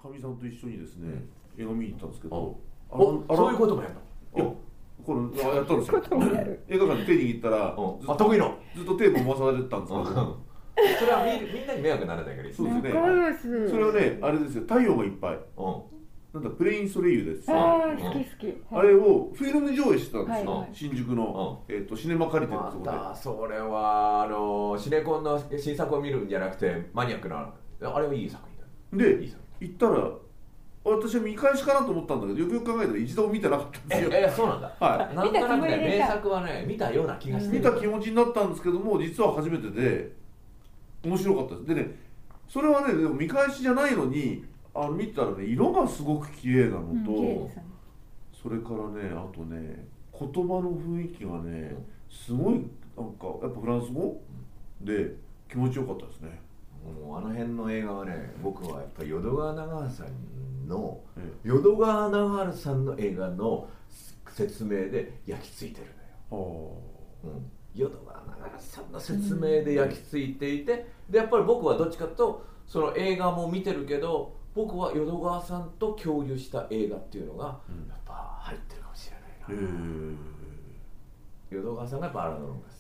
かみさんと一緒にですね、映画見に行ったんですけど、 そういうこともやるの？ これやったんですよ。映画館に手握ったら、 得意のずっとテープ回されてたんですけど、 それはみんなに迷惑ならないからいい。 そうですね。それはね、あれですよ、太陽がいっぱい。なんだ、プレインソレイユです。 好き好き。 あれをフィルム上映してたんですよ。新宿のシネマ借りてるところで。 それはシネコンの新作を見るんじゃなくてマニアックな、あれはいい作品だ。 で、行ったら私は見返しかなと思ったんだけど、よくよく考えたら一度も見てなかったんですよ。 そうなんだ。 はい。 なんとなくね、名作はね、見たような気がして。 見た気持ちになったんですけども、実は初めてで面白かったです。でね、それはね、でも見返しじゃないのに、見たらね、色がすごく綺麗なのと、それからね、あとね、言葉の雰囲気がね、すごいなんかやっぱフランス語で気持ちよかったですね。 もうあの辺の映画はね、僕はやっぱり淀川長治さんの淀川長治さんの映画の説明で焼き付いてるのよ。淀川長治さんの説明で焼き付いていて、でやっぱり僕はどっちかとその映画も見てるけど、僕は淀川さんと共有した映画っていうのがやっぱ入ってるかもしれないな。淀川さんがやっぱアラドロンが好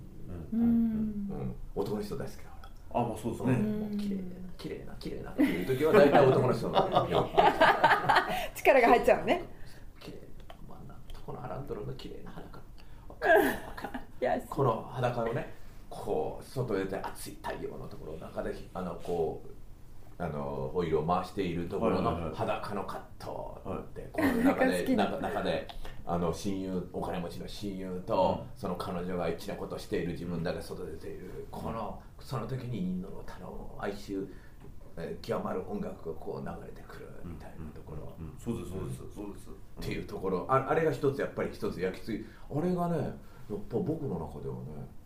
き、男の人大好きだ。 まあそうですね。 綺麗なっていう時は大体男の人の力が入っちゃうね。 綺麗、このアランドロンの綺麗な裸、この裸のね、こう外出て熱い太陽のところの中でこうオイルを回しているところの裸のカットで、この中で親友、お金持ちの親友とその彼女がエッチなことをしている、自分だけ外出ている、その時にインドの歌の哀愁極まる音楽がこう流れてくるみたいなところ、 そうですっていうところ、あれが一つやっぱり一つ焼き付い、あれがね、やっぱ僕の中では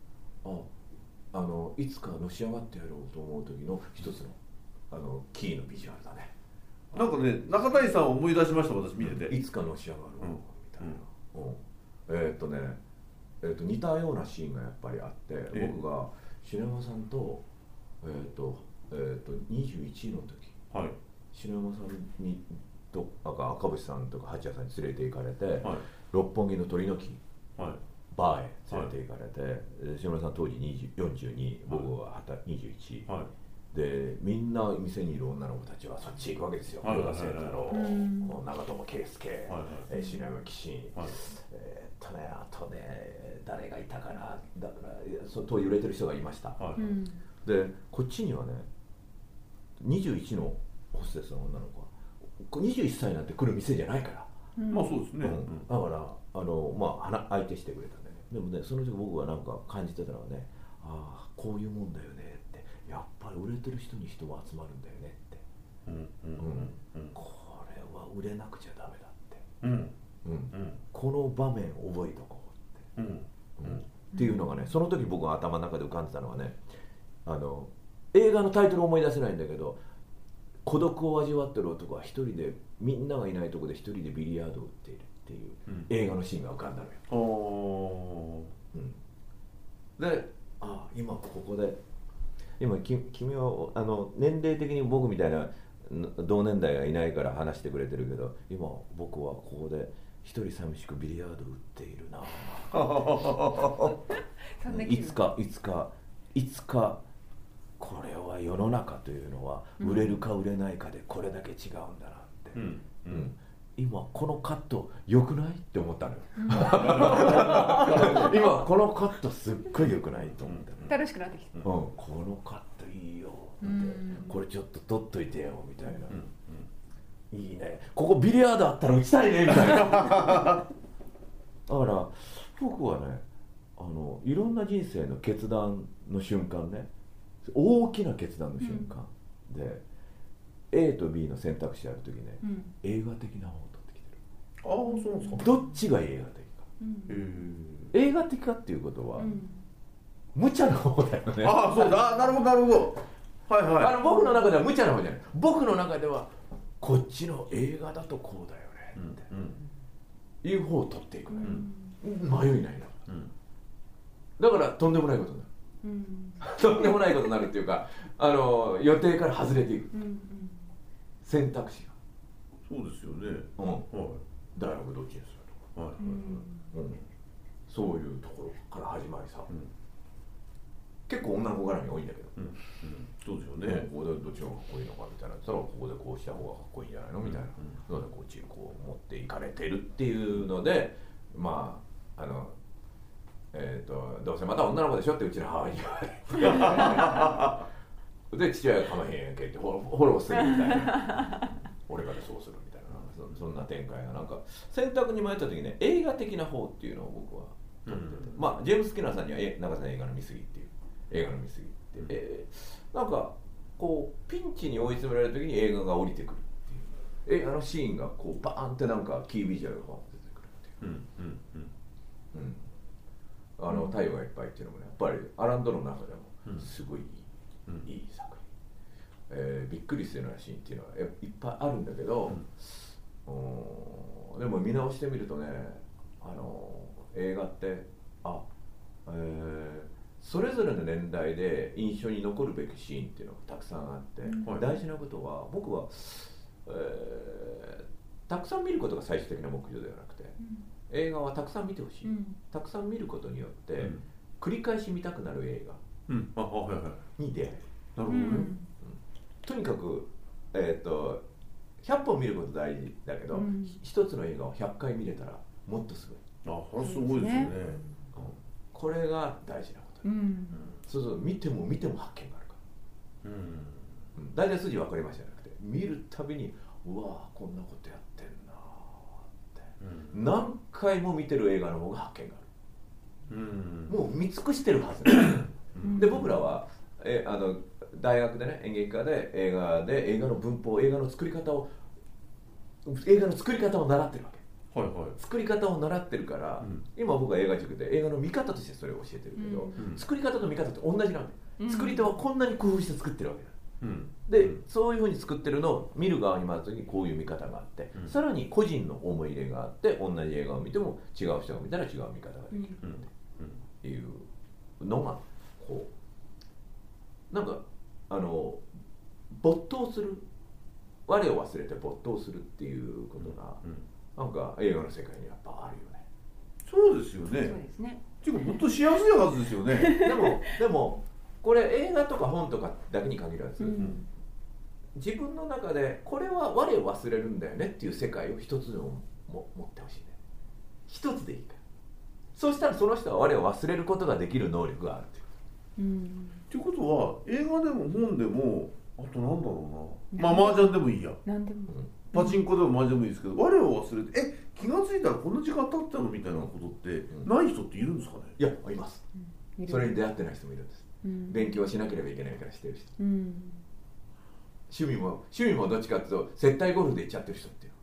ね、いつかのし上がってやろうと思う時の一つのキーのビジュアルだね。 なんかね、中谷さんを思い出しました、私見てて。 いつかのし上がるみたいな。似たようなシーンがやっぱりあって、僕が篠山さんと21の時、篠山さんに赤星さんとか八谷さんに連れて行かれて、六本木の鳥の木バーへ連れて行かれて、篠山さん当時42、僕は21。でみんな店にいる女の子たちはそっち行くわけですよ。黒田清太郎、長友圭介、篠山紀信、あとね、誰がいたかな、だからそう揺れてる人がいました。でこっちにはね、21のホステスの女の子は21歳なんて来る店じゃないから、 まあそうですね。 だから相手してくれたんだよね。でもね、その時僕はなんか感じてたのはね、こういうもんだよねって、やっぱり売れてる人に人は集まるんだよねって、これは売れなくちゃダメだって、この場面覚えとこうって、っていうのがね、その時僕が頭の中で浮かんでたのはね、映画のタイトル思い出せないんだけど、孤独を味わってる男は一人で、みんながいないところで一人でビリヤードを打っているっていう映画のシーンが浮かんだのよ。で、今ここで、今君は年齢的に僕みたいな同年代がいないから話してくれてるけど、今僕はここで一人寂しくビリヤード打っているないつかこれは世の中というのは売れるか売れないかでこれだけ違うんだなって、今このカット良くないって思ったのよ。今このカットすっごい良くないと思ったの。 楽しくなってきて、 このカットいいよって、これちょっと撮っといてよみたいな、いいね、ここビリヤードあったら打ちたいねみたいな。だから僕はね、いろんな人生の決断の瞬間ね、大きな決断の瞬間で、A と B の選択肢ある時ね、映画的な方を取ってきてる。 そうなんですか。 どっちが映画的か、映画的かっていうことは、無茶な方だよね。 そうだ、なるほどなるほど。 僕の中では無茶な方じゃない。僕の中ではこっちの映画だとこうだよねっていう方を取っていくのよ。迷いないの。だからとんでもないことになる。とんでもないことになるっていうか、予定から外れていく。 選択肢が。 そうですよね。 うん、 はい。 大学どっちにするとか、 はい。 うん、そういうところから始まりさ、 うん、 結構女の子絡み多いんだけど、 そうですよね。 ここでどっちの方がかっこいいのかみたいなったら、ここでこうした方がかっこいいんじゃないのみたいなので、こっちにこう持っていかれてるっていうので、まあどうせまた女の子でしょってうちの母親に言われてで父親がかまへんやんけってフォローするみたいな俺からそうするみたいな、そんな展開がなんか選択に迷った時ね、映画的な方っていうのを僕は撮ってて、まあジェームス・スキナーさんには長さん映画の見過ぎっていう映画の見過ぎって、なんかこうピンチに追い詰められる時に映画が降りてくるっていう映画のシーンがこうバーンってなんかキービジュアルが出てくるっていう、太陽がいっぱいっていうのもね、やっぱりアランドロの中でもすごいいい作品、びっくりするようなシーンっていうのはいっぱいあるんだけど、でも見直してみるとね、映画ってそれぞれの年代で印象に残るべきシーンっていうのがたくさんあって、大事なことは僕は、たくさん見ることが最終的な目標ではなくて、映画はたくさん見てほしい、たくさん見ることによって、繰り返し見たくなる映画に出会える。 なるほどね。 とにかく、100本見ること大事だけど、一つの映画を100回見れたらもっとすごい。 これすごいですよね。 これが大事なこと、そうそう、見ても見ても発見があるから、大体筋分かりましたじゃなくて、見るたびにうわーこんなことやってんなーって、何回も見てる映画の方が発見がある、もう見尽くしてるはずで、僕らは大学でね、演劇科で映画の文法、映画の作り方を習ってるわけ。作り方を習ってるから、今僕は映画塾で映画の見方としてそれを教えてるけど、作り方と見方って同じなんで、作り手はこんなに工夫して作ってるわけだ、でそういうふうに作ってるのを見る側に回った時にこういう見方があって、さらに個人の思い入れがあって、同じ映画を見ても違う人が見たら違う見方ができるっていうのがこうなんか没頭する、我を忘れて没頭するっていうことが、なんか映画の世界にやっぱあるよね。 そうですよね。 そうですね。 ていうかもっとしやすいはずですよね。 でもこれ映画とか本とかだけに限らず、自分の中でこれは我を忘れるんだよねっていう世界を一つでも持ってほしいね。一つでいいから。そうしたらその人は我を忘れることができる能力があるっていう。 っていうことは映画でも本でも、あとなんだろうな、麻雀でもいいや、 何でも、 パチンコでも麻雀でもいいですけど、我を忘れて気が付いたらこんな時間経ったのみたいなことってない人っているんですかね。 いや、います、それに出会ってない人もいるんです、勉強しなければいけないからしてる人、趣味もどっちかっていうと接待ゴルフで行っちゃってる人っていう、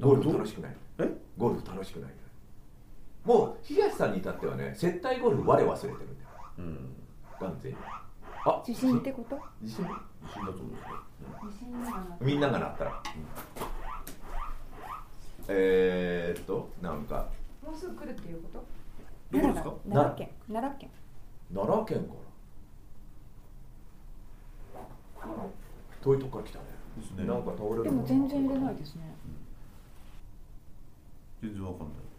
ゴルフ楽しくない、ゴルフ楽しくない、もう東さんに至ってはね、接待ゴルフ我忘れてるんだよ、完全に。 自信ってこと？ 自信だと思うんですね。 みんながなったら、なんかもうすぐ来るっていうこと？ どこですか？ 奈良県。奈良県から遠いとこから来たね。 ですね。 なんか倒れる。 でも全然入れないですね。 全然わかんない。